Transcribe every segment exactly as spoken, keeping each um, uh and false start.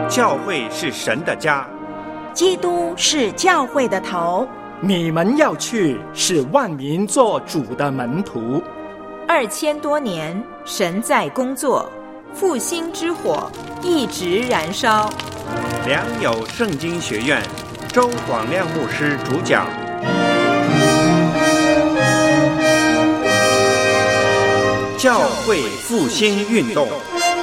教会是神的家， 基督是教会的头， 你们要去，是万民做主的门徒。 二千多年，神在工作，复兴之火一直燃烧。 良友圣经学院周广亮牧师主讲。教会复兴运动。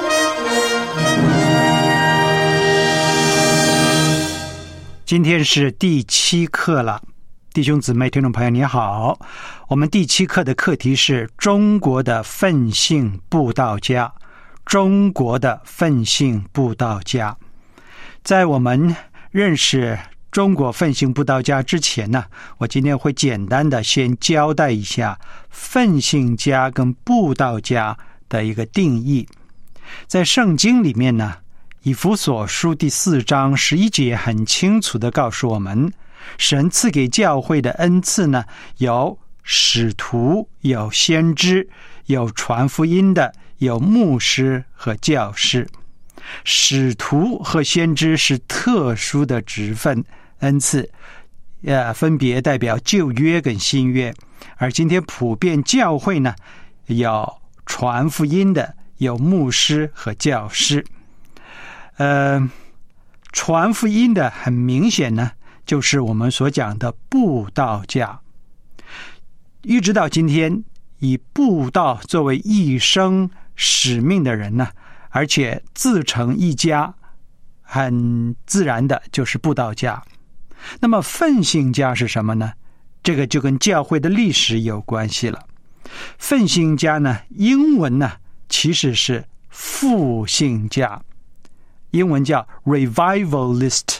今天是第七课了，弟兄姊妹听众朋友你好，我们第七课的课题是中国的奋兴布道家。中国的奋兴布道家，在我们认识中国奋兴布道家之前呢，我今天会简单的先交代一下奋兴家跟布道家的一个定义。在圣经里面呢，以弗所书第四章十一节很清楚的告诉我们，神赐给教会的恩赐呢，有使徒，有先知，有传福音的，有牧师和教师。使徒和先知是特殊的职分恩赐，呃，分别代表旧约跟新约。而今天普遍教会呢，有传福音的，有牧师和教师。呃，传福音的很明显呢，就是我们所讲的布道家。一直到今天，以布道作为一生使命的人呢，而且自成一家，很自然的就是布道家。那么奋兴家是什么呢？这个就跟教会的历史有关系了。奋兴家呢，英文呢其实是复兴家，英文叫 revivalist，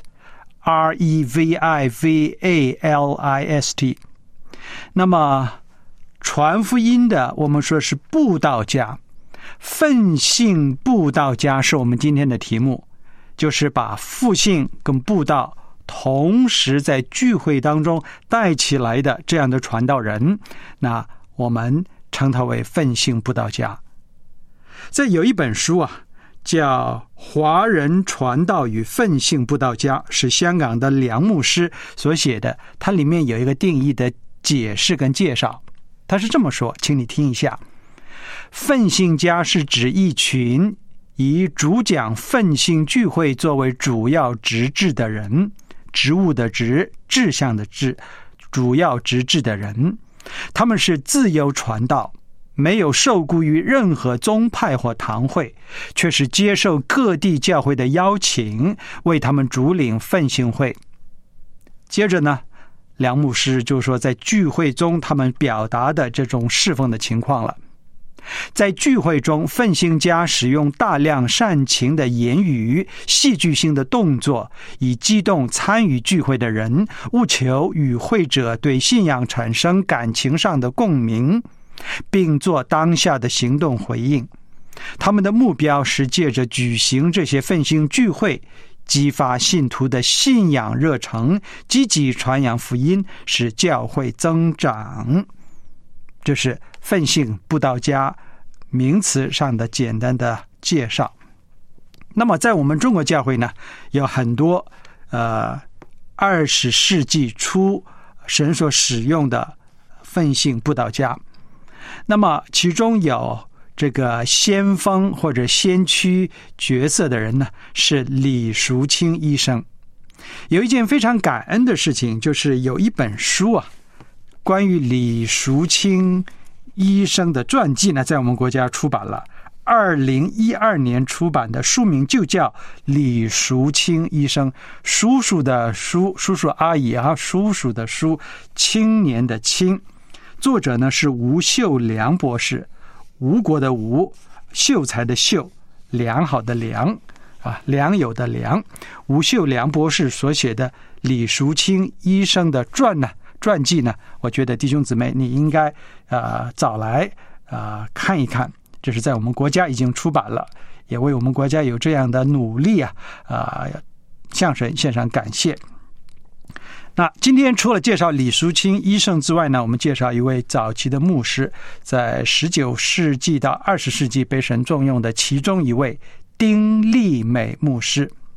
R E V I V A L I S T。 那么传福音的我们说是布道家，奋兴布道家是我们今天的题目，就是把复兴跟布道同时在聚会当中带起来的这样的传道人，那我们称他为奋兴布道家。在有一本书啊，叫《华人传道与奋兴布道家》，是香港的梁牧师所写的，它里面有一个定义的解释跟介绍。他是这么说，请你听一下：奋兴家是指一群以主讲奋兴聚会作为主要职志的人，职务的职，志向的志，主要职志的人。他们是自由传道，没有受雇于任何宗派或堂会，却是接受各地教会的邀请，为他们主领奋兴会。接着呢，梁牧师就说在聚会中他们表达的这种侍奉的情况了。在聚会中，奋兴家使用大量煽情的言语、戏剧性的动作，以激动参与聚会的人，务求与会者对信仰产生感情上的共鸣，并做当下的行动回应。他们的目标是借着举行这些奋兴聚会，激发信徒的信仰热诚，积极传扬福音，使教会增长。这是奋兴布道家名词上的简单的介绍。那么在我们中国教会呢，有很多呃二十世纪初神所使用的奋兴布道家。那么其中有这个先锋或者先驱角色的人呢，是李淑清医生。有一件非常感恩的事情，就是有一本书啊，关于李淑清医生的传记呢，在我们国家出版了。二零一二年出版的，书名就叫李淑清医生，叔叔的叔，叔叔阿姨啊，叔叔的叔，青年的青。作者呢是吴秀良博士，吴国的吴，秀才的秀，良好的良啊，良友的良。吴秀良博士所写的李淑清医生的传呢，传记呢，我觉得弟兄姊妹你应该呃找来呃看一看，这是在我们国家已经出版了，也为我们国家有这样的努力啊啊、呃、向神献上感谢。那今天除了介绍李淑清医生之外呢，我们介绍一位早期的牧师，在十九世纪到二十世纪被神重用的其中一位丁利美牧师。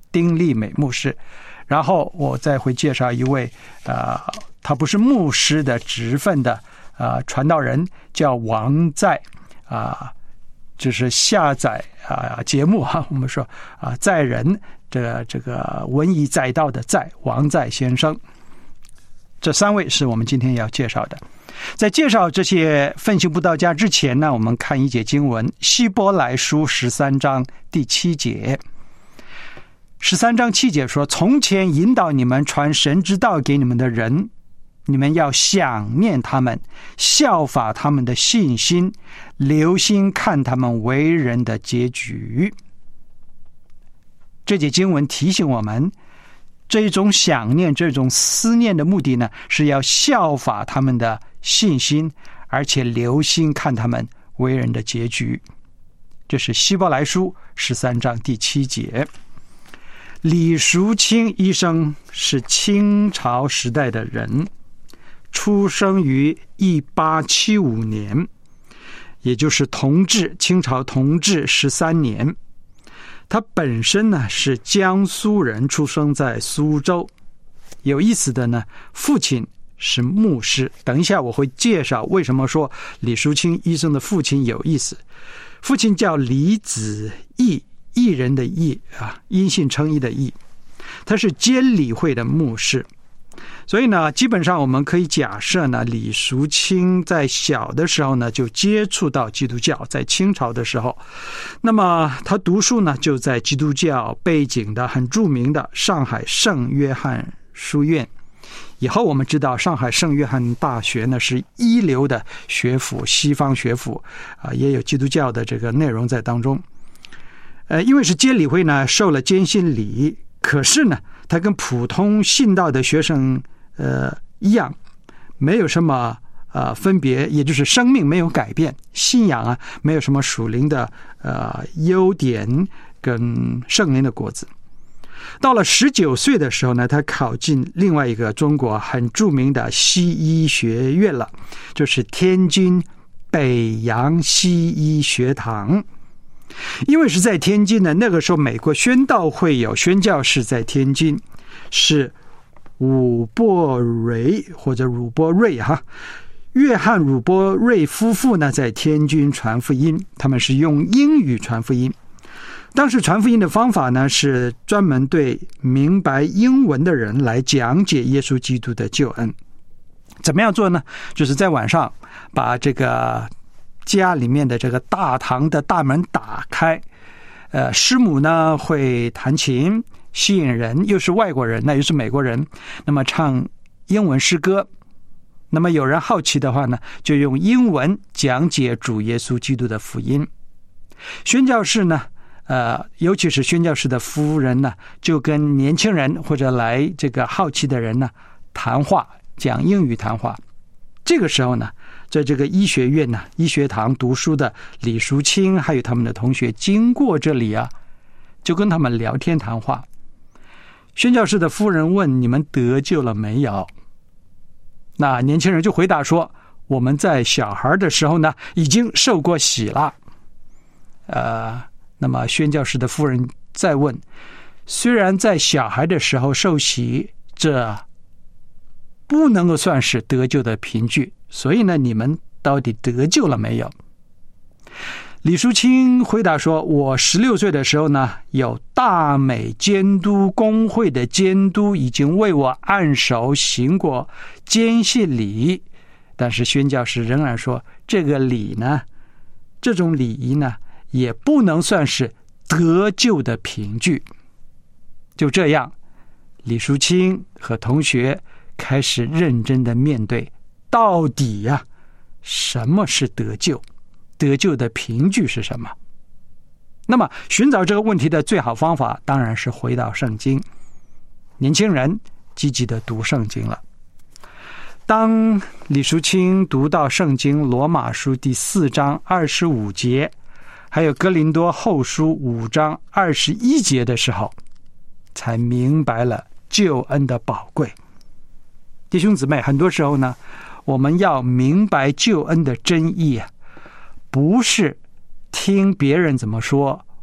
丁立美牧师。然后我再会介绍一位呃，他不是牧师的职分的呃传道人，叫王在啊、呃，就是下载啊、呃、节目哈，我们说啊、呃、载人这这个文以载道的载，王在先生。这三位是我们今天要介绍的。在介绍这些奋兴布道家之前呢，我们看一节经文，希伯来书十三章第七节。十三章七节说，从前引导你们传神之道给你们的人，你们要想念他们，效法他们的信心，留心看他们为人的结局。这节经文提醒我们，这种想念，这种思念的目的呢，是要效法他们的信心，而且留心看他们为人的结局。这是希伯来书十三章第七节。李淑清医生是清朝时代的人，出生于一八七五年，也就是同治，清朝同治十三年。他本身呢是江苏人，出生在苏州。有意思的呢，父亲是牧师。等一下我会介绍为什么说李淑清医生的父亲有意思。父亲叫李子义，义人的义啊，因信称义的义。他是监理会的牧师。所以呢，基本上我们可以假设呢，李淑清在小的时候呢就接触到基督教，在清朝的时候。那么他读书呢就在基督教背景的很著名的上海圣约翰书院。以后我们知道上海圣约翰大学呢是一流的学府，西方学府啊，也有基督教的这个内容在当中。呃，因为是监理会呢受了监信礼，可是呢他跟普通信道的学生呃一样，没有什么呃分别，也就是生命没有改变，信仰啊没有什么属灵的呃优点跟圣灵的果子。到了十九岁的时候呢，他考进另外一个中国很著名的西医学院了，就是天津北洋西医学堂。因为是在天津呢，那个时候美国宣道会有宣教士在天津，是伍伯瑞或者鲁波瑞哈，约翰鲁波瑞夫妇呢在天津传福音，他们是用英语传福音。当时传福音的方法呢，是专门对明白英文的人来讲解耶稣基督的救恩。怎么样做呢？就是在晚上把这个家里面的这个大堂的大门打开，呃，师母呢会弹琴，吸引人，又是外国人，那又是美国人，那么唱英文诗歌。那么有人好奇的话呢，就用英文讲解主耶稣基督的福音。宣教士呢，呃，尤其是宣教士的夫人呢，就跟年轻人或者来这个好奇的人呢谈话，讲英语谈话。这个时候呢，在这个医学院呢，医学堂读书的李淑清还有他们的同学经过这里啊，就跟他们聊天谈话。宣教士的夫人问：你们得救了没有？那年轻人就回答说：我们在小孩的时候呢，已经受过洗了。呃，那么宣教士的夫人再问：虽然在小孩的时候受洗，这不能够算是得救的凭据，所以呢，你们到底得救了没有？李淑清回答说：我十六岁的时候呢，有大美监督公会的监督已经为我按手行过监信礼，但是宣教士仍然说，这个礼呢，这种礼仪呢，也不能算是得救的凭据。就这样，李淑清和同学开始认真的面对，到底呀、啊，什么是得救？得救的凭据是什么？那么寻找这个问题的最好方法当然是回到圣经。年轻人积极的读圣经了。当李淑清读到圣经罗马书第四章二十五节，还有哥林多后书五章二十一节的时候，才明白了救恩的宝贵。弟兄姊妹，很多时候呢，我们要明白救恩的真意啊，不是听别人怎么说，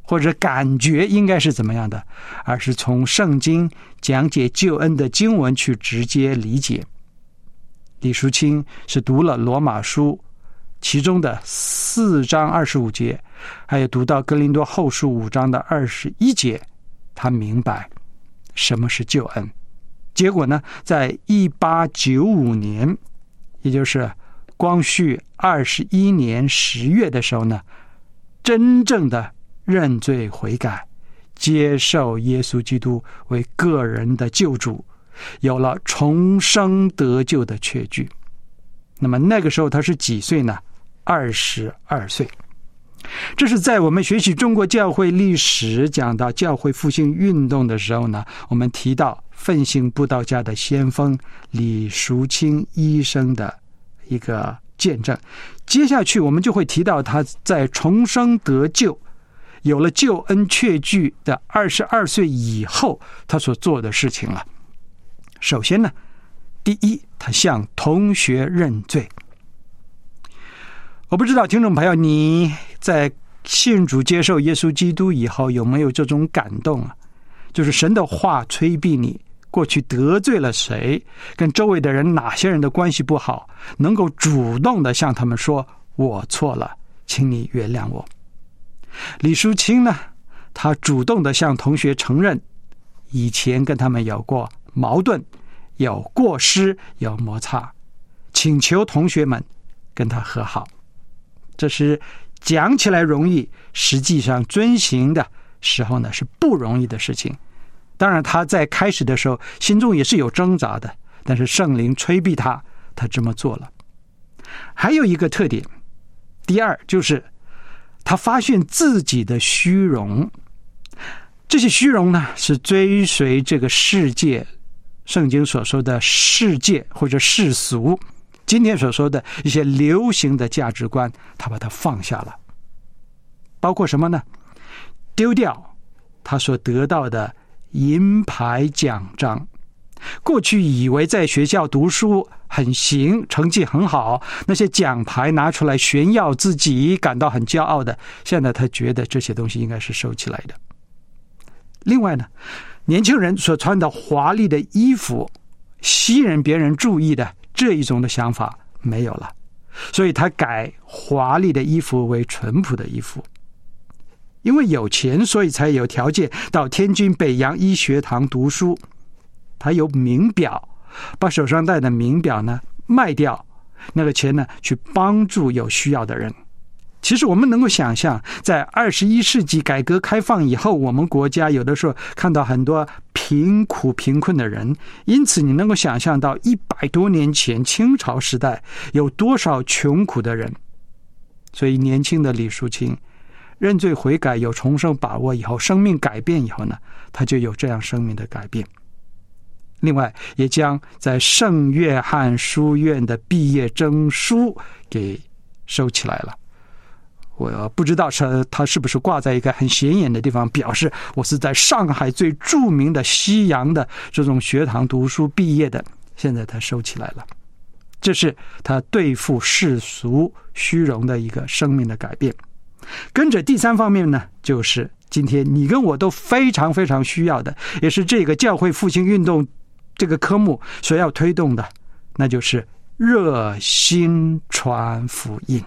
或者感觉应该是怎么样的，而是从圣经讲解救恩的经文去直接理解。李淑清是读了罗马书其中的四章二十五节，还有读到哥林多后书五章的二十一节，他明白什么是救恩。结果呢，在一八九五年，也就是光绪二十一年十月的时候呢，真正的认罪悔改，接受耶稣基督为个人的救主，有了重生得救的确据。那么那个时候他是几岁呢？二十二岁。这是在我们学习中国教会历史，讲到教会复兴运动的时候呢，我们提到奋兴布道家的先锋李淑清医生的一个见证。接下去我们就会提到他在重生得救，有了救恩确据的二十二岁以后他所做的事情了。首先呢，第一，他向同学认罪。我不知道听众朋友你在信主接受耶稣基督以后有没有这种感动啊？就是神的话催逼你过去得罪了谁，跟周围的人哪些人的关系不好，能够主动的向他们说我错了，请你原谅我。李淑清呢，他主动的向同学承认以前跟他们有过矛盾，有过失，有摩擦，请求同学们跟他和好。这是讲起来容易，实际上遵行的时候呢是不容易的事情。当然他在开始的时候心中也是有挣扎的，但是圣灵催逼他，他这么做了。还有一个特点，第二就是他发现自己的虚荣。这些虚荣呢是追随这个世界，圣经所说的世界或者世俗，今天所说的一些流行的价值观，他把它放下了。包括什么呢？丢掉他所得到的银牌奖章。过去以为在学校读书很行，成绩很好，那些奖牌拿出来炫耀自己，感到很骄傲的，现在他觉得这些东西应该是收起来的。另外呢，年轻人所穿的华丽的衣服，吸引别人注意的这一种的想法没有了，所以他改华丽的衣服为淳朴的衣服。因为有钱，所以才有条件到天津北洋医学堂读书。他有名表，把手上戴的名表呢卖掉，那个钱呢去帮助有需要的人。其实我们能够想象，在二十一世纪改革开放以后，我们国家有的时候看到很多贫苦贫困的人，因此你能够想象到一百多年前清朝时代有多少穷苦的人。所以年轻的李淑清认罪悔改，有重生把握以后，生命改变以后呢，他就有这样生命的改变。另外也将在圣约翰书院的毕业证书给收起来了。我不知道是他是不是挂在一个很显眼的地方，表示我是在上海最著名的西洋的这种学堂读书毕业的，现在他收起来了。这是他对付世俗虚荣的一个生命的改变。跟着第三方面呢，就是今天你跟我都非常非常需要的，也是这个教会复兴运动这个科目所要推动的，那就是热心传福音。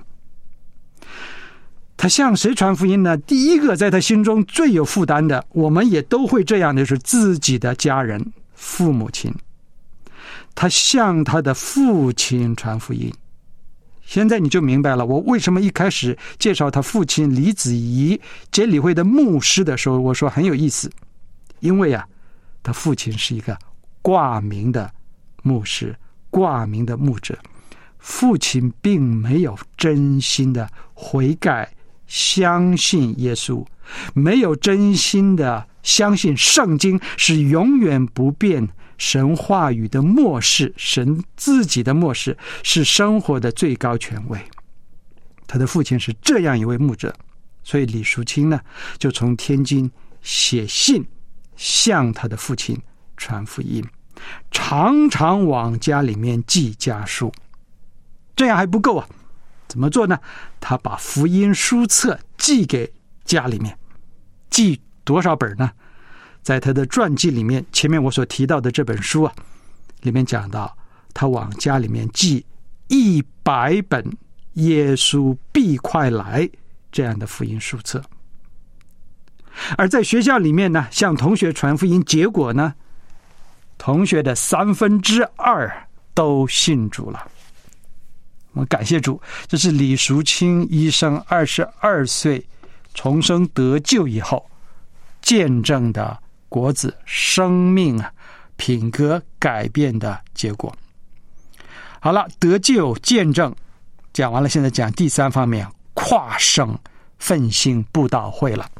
他向谁传福音呢？第一个在他心中最有负担的，我们也都会这样的，就是自己的家人，父母亲。他向他的父亲传福音。现在你就明白了，我为什么一开始介绍他父亲李子仪监理会的牧师的时候，我说很有意思。因为啊，他父亲是一个挂名的牧师，挂名的牧者，父亲并没有真心的悔改，相信耶稣，没有真心的相信圣经是永远不变，神话语的默示，神自己的默示是生活的最高权威。他的父亲是这样一位牧者，所以李淑清呢，就从天津写信向他的父亲传福音，常常往家里面寄家书。这样还不够啊，怎么做呢？他把福音书册寄给家里面， 记多少本呢？在他的传记里面，前面我所提到的这本书啊，里面讲到他往家里面寄一百本耶稣必快来这样的福音书册。而在学校里面呢，向同学传福音，结果呢，同学的三分之二都信主了。我们感谢主，这是李淑清医生二十二岁重生得救以后见证的果子，生命啊品格改变的结果。好了，得救见证讲完了，现在讲第三方面，跨省奋兴布道会了。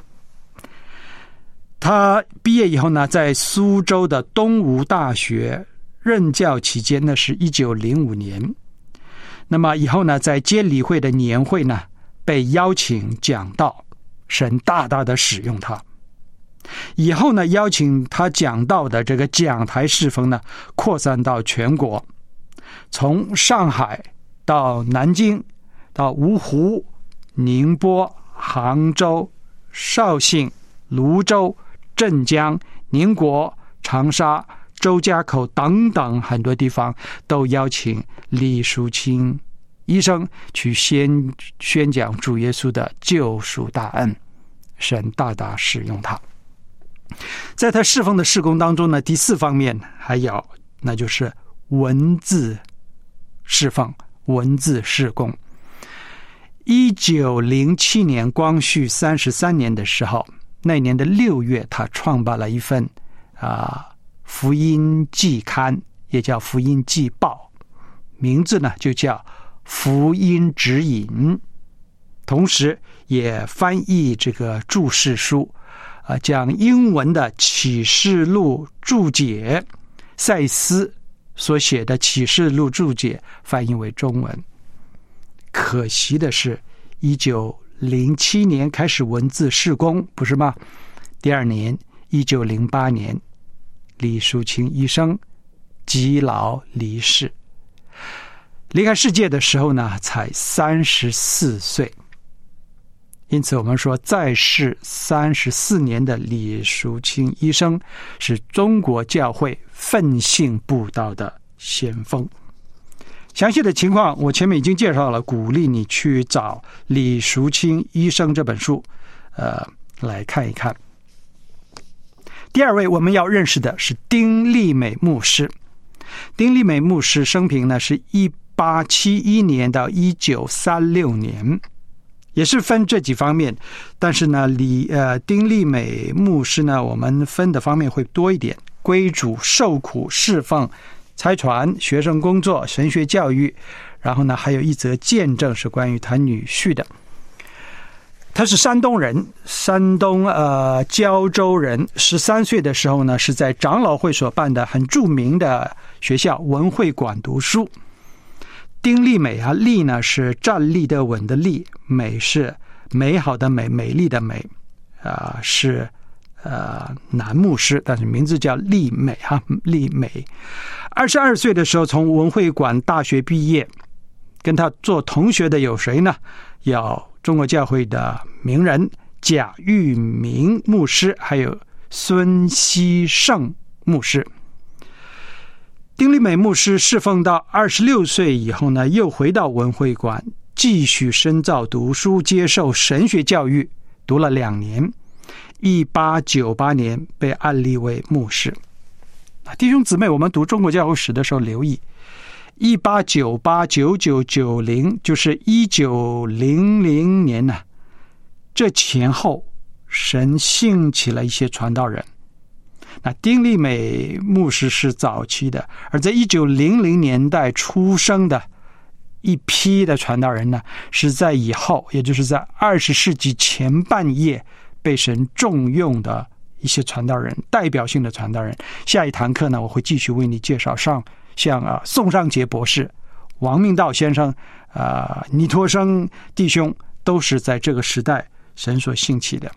他毕业以后呢，在苏州的东吴大学任教期间呢，是一九零五年。那么以后呢，在监理会的年会呢，被邀请讲道，神大大的使用他。以后呢，邀请他讲道的这个讲台侍奉呢，扩散到全国，从上海到南京，到芜湖、宁波、杭州、绍兴、泸州、镇江、宁国、长沙、周家口等等很多地方，都邀请李淑清医生去宣宣讲主耶稣的救赎大恩，神大大使用他。在他侍奉的事工当中呢，第四方面还有，那就是文字侍奉、文字事工。一九零七年光绪三十三年的时候，那年的六月，他创办了一份啊福音季刊，也叫福音季报，名字呢就叫福音指引，同时也翻译这个注释书，啊，将英文的启示录注解，赛斯所写的启示录注解翻译为中文。可惜的是，一九零七年开始文字事工，不是吗？第二年，一九零八年，李淑清医生疾老离世，离开世界的时候呢，才三十四岁。因此我们说，在世三十四年的李淑清医生是中国教会奋兴布道的先锋。详细的情况我前面已经介绍了，鼓励你去找李淑清医生这本书呃，来看一看。第二位我们要认识的是丁立美牧师。丁立美牧师生平呢是一八七一年到一九三六年，也是分这几方面，但是呢李呃丁立美牧师呢，我们分的方面会多一点，归主、受苦、侍奉、差传、学生工作、神学教育，然后呢还有一则见证是关于他女婿的。他是山东人，山东呃胶州人。十三岁的时候呢，是在长老会所办的很著名的学校文会馆读书。丁立美啊，立呢是站立的稳的立，美是美好的美，美丽的美，啊、呃、是呃男牧师，但是名字叫立美哈，立美。二十二岁的时候从文会馆大学毕业，跟他做同学的有谁呢？有中国教会的名人贾玉明牧师，还有孙希胜牧师。丁立美牧师侍奉到二十六岁以后呢，又回到文会馆继续深造读书，接受神学教育，读了两年。一八九八年被按立为牧师。弟兄姊妹，我们读中国教会史的时候留意，一八九八、九九、九零，就是一九零零年呢、啊，这前后神兴起了一些传道人。那丁立美牧师是早期的，而在一九零零年代出生的一批的传道人呢，是在以后，也就是在二十世纪前半叶被神重用的一些传道人，代表性的传道人。下一堂课呢，我会继续为你介绍上像啊宋尚杰博士、王明道先生、啊倪托生弟兄，都是在这个时代神所兴起的。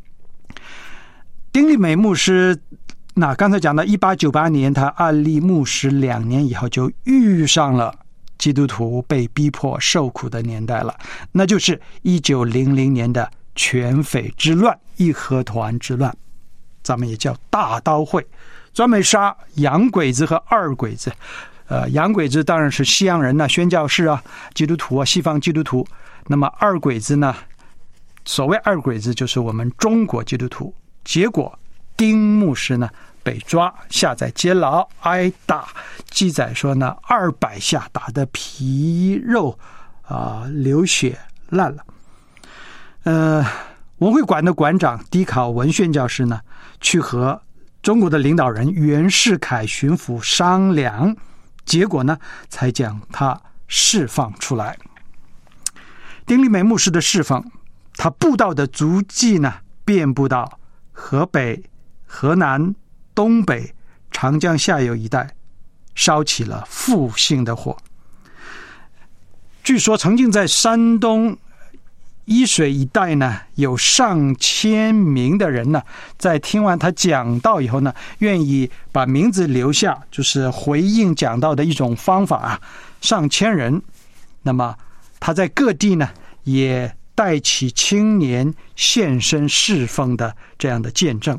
丁立美牧师，那刚才讲到一八九八年他按立牧师两年以后，就遇上了基督徒被逼迫受苦的年代了，那就是一九零零年的全匪之乱、义和团之乱，咱们也叫大刀会，专门杀洋鬼子和二鬼子。呃，洋鬼子当然是西洋人呐、啊、宣教士啊、基督徒啊、西方基督徒。那么二鬼子呢，所谓二鬼子就是我们中国基督徒。结果丁牧师呢被抓，下在监牢挨打，记载说呢二百下，打得皮肉啊、呃、流血烂了。呃，文会馆的馆长狄考文宣教师呢，去和中国的领导人袁世凯巡抚商量，结果呢才将他释放出来。丁立美牧师的释放，他布道的足迹呢遍布到河北、河南、东北、长江下游一带，烧起了复兴的火。据说曾经在山东伊水一带呢，有上千名的人呢，在听完他讲道以后呢，愿意把名字留下，就是回应讲道的一种方法啊。上千人，那么他在各地呢，也带起青年献身侍奉的这样的见证。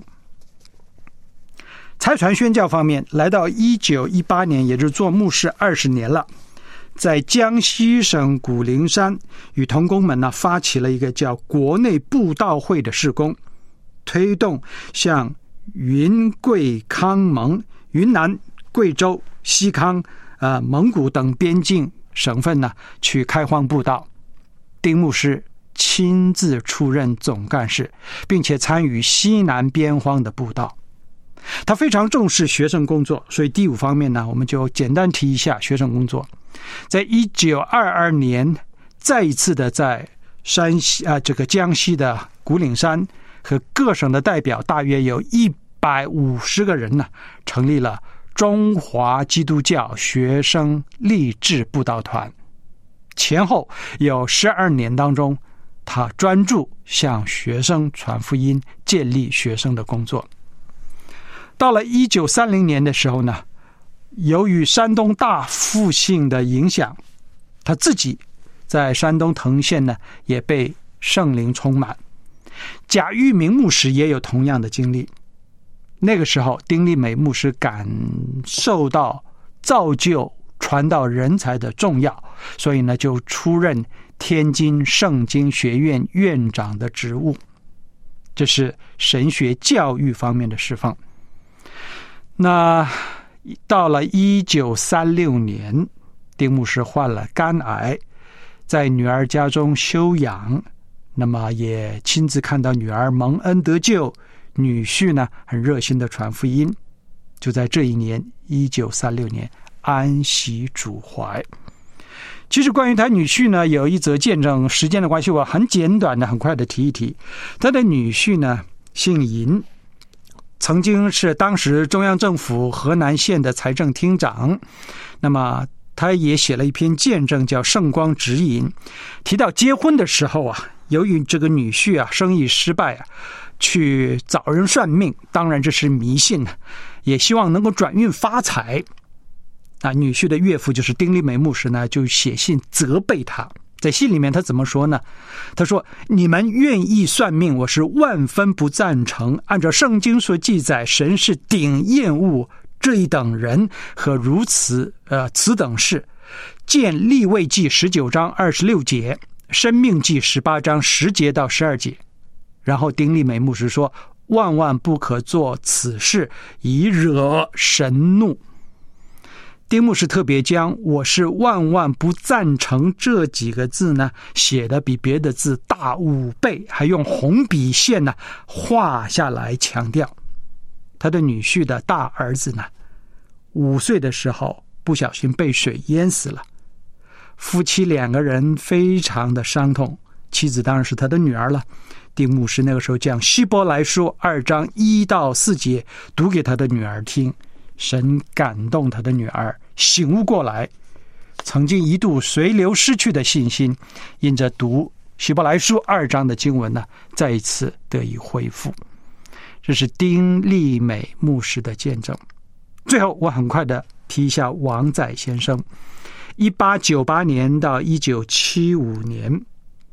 财传宣教方面，来到一九一八年，也就是做牧师二十年了。在江西省古灵山，与同工们呢发起了一个叫国内布道会的事工，推动向云贵康蒙、云南、贵州、西康、呃蒙古等边境省份呢去开荒布道。丁牧师亲自出任总干事，并且参与西南边荒的布道。他非常重视学生工作，所以第五方面呢，我们就简单提一下学生工作。在一九二二年，再一次的在山西啊这个江西的古岭山和各省的代表，大约有一百五十个人呢，成立了中华基督教学生励志布道团。前后有十二年当中，他专注向学生传福音，建立学生的工作。到了一九三零年的时候呢，由于山东大复兴的影响，他自己在山东藤县呢也被圣灵充满。贾玉明牧师也有同样的经历。那个时候丁立美牧师感受到造就传道人才的重要，所以呢就出任天津圣经学院院长的职务。这是神学教育方面的释放。那到了一九三六年，丁牧师患了肝癌，在女儿家中休养，那么也亲自看到女儿蒙恩得救，女婿呢很热心的传福音。就在这一年一九三六年安息主怀。其实关于他女婿呢，有一则见证，时间的关系我很简短的很快的提一提。他的女婿呢姓尹，曾经是当时中央政府河南县的财政厅长。那么他也写了一篇见证叫《圣光指引》，提到结婚的时候啊，由于这个女婿啊生意失败啊，去找人算命，当然这是迷信，也希望能够转运发财。啊，女婿的岳父就是丁立美牧师呢，就写信责备他。在信里面他怎么说呢？他说：你们愿意算命，我是万分不赞成。按照圣经所记载，神是顶厌恶这一等人和如此呃此等事。见利未记十九章二十六节，申命记十八章十节到十二节。然后丁立美牧师说：万万不可做此事，以惹神怒。丁牧师特别将我是万万不赞成这几个字呢写的比别的字大五倍，还用红笔线呢画下来强调。他的女婿的大儿子呢五岁的时候不小心被水淹死了，夫妻两个人非常的伤痛，妻子当然是他的女儿了。丁牧师那个时候将希伯来书二章一到四节读给他的女儿听，神感动他的女儿醒悟过来，曾经一度随流失去的信心，因着读希伯来书二章的经文呢，再一次得以恢复。这是丁立美牧师的见证。最后我很快的提一下王载先生。一八九八年到一九七五年，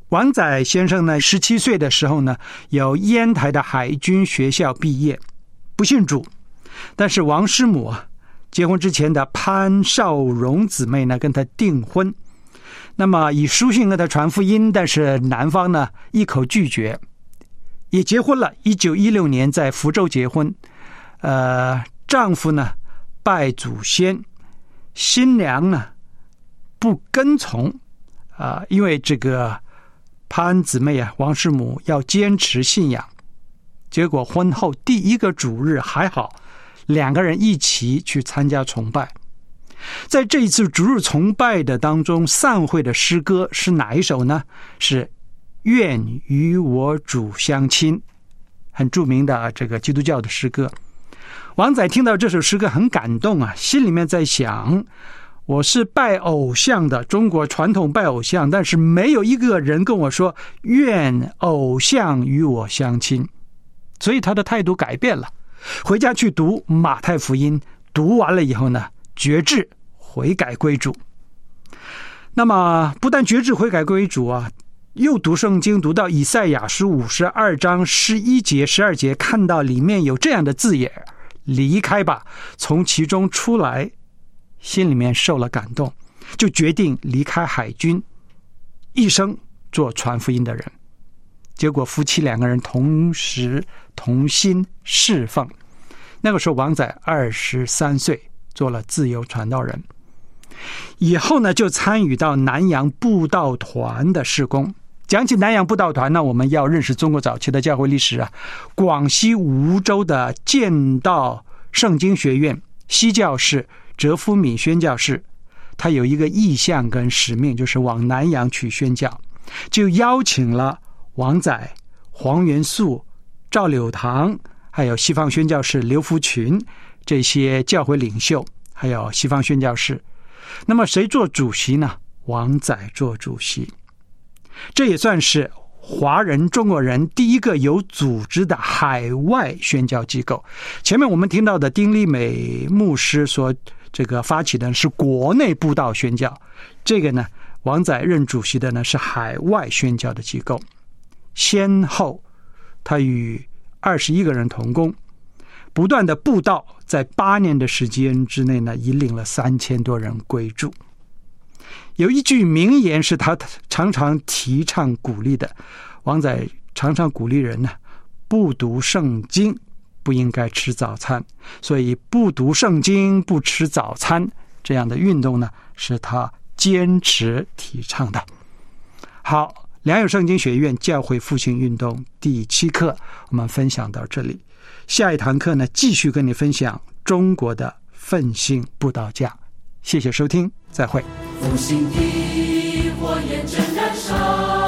王载先生呢，十七岁的时候呢，由烟台的海军学校毕业，不信主，但是王师母啊，结婚之前的潘少荣姊妹呢，跟他订婚，那么以书信跟他传福音，但是男方呢一口拒绝，也结婚了。一九一六年在福州结婚，呃，丈夫呢拜祖先，新娘呢不跟从啊、呃，因为这个潘姊妹啊，王师母要坚持信仰。结果婚后第一个主日还好，两个人一起去参加崇拜。在这一次主日崇拜的当中，散会的诗歌是哪一首呢？是愿与我主相亲，很著名的这个基督教的诗歌。王载听到这首诗歌很感动啊，心里面在想，我是拜偶像的，中国传统拜偶像，但是没有一个人跟我说愿偶像与我相亲，所以他的态度改变了。回家去读马太福音，读完了以后呢，决志悔改归主。那么不但决志悔改归主啊，又读圣经，读到以赛亚书五十二章十一节十二节，看到里面有这样的字眼，离开吧，从其中出来，心里面受了感动，就决定离开海军，一生做传福音的人。结果夫妻两个人同时同心侍奉。那个时候王载二十三岁，做了自由传道人。以后呢，就参与到南洋布道团的事工。讲起南洋布道团呢，我们要认识中国早期的教会历史啊。广西梧州的建道圣经学院西教士哲夫米宣教士，他有一个意向跟使命，就是往南洋去宣教，就邀请了王载、黄元素、赵柳堂，还有西方宣教士刘福群这些教会领袖，还有西方宣教士。那么谁做主席呢？王载做主席。这也算是华人中国人第一个有组织的海外宣教机构。前面我们听到的丁立美牧师所这个发起的是国内布道宣教，这个呢，王载任主席的呢是海外宣教的机构。先后他与二十一个人同工，不断的布道，在八年的时间之内呢，引领了三千多人归主。有一句名言是他常常提倡鼓励的，王载常常鼓励人呢，不读圣经不应该吃早餐，所以不读圣经不吃早餐这样的运动呢，是他坚持提倡的。好，良友圣经学院教会复兴运动第七课我们分享到这里，下一堂课呢，继续跟你分享中国的奋兴布道家。谢谢收听，再会。 复兴的火焰正燃烧。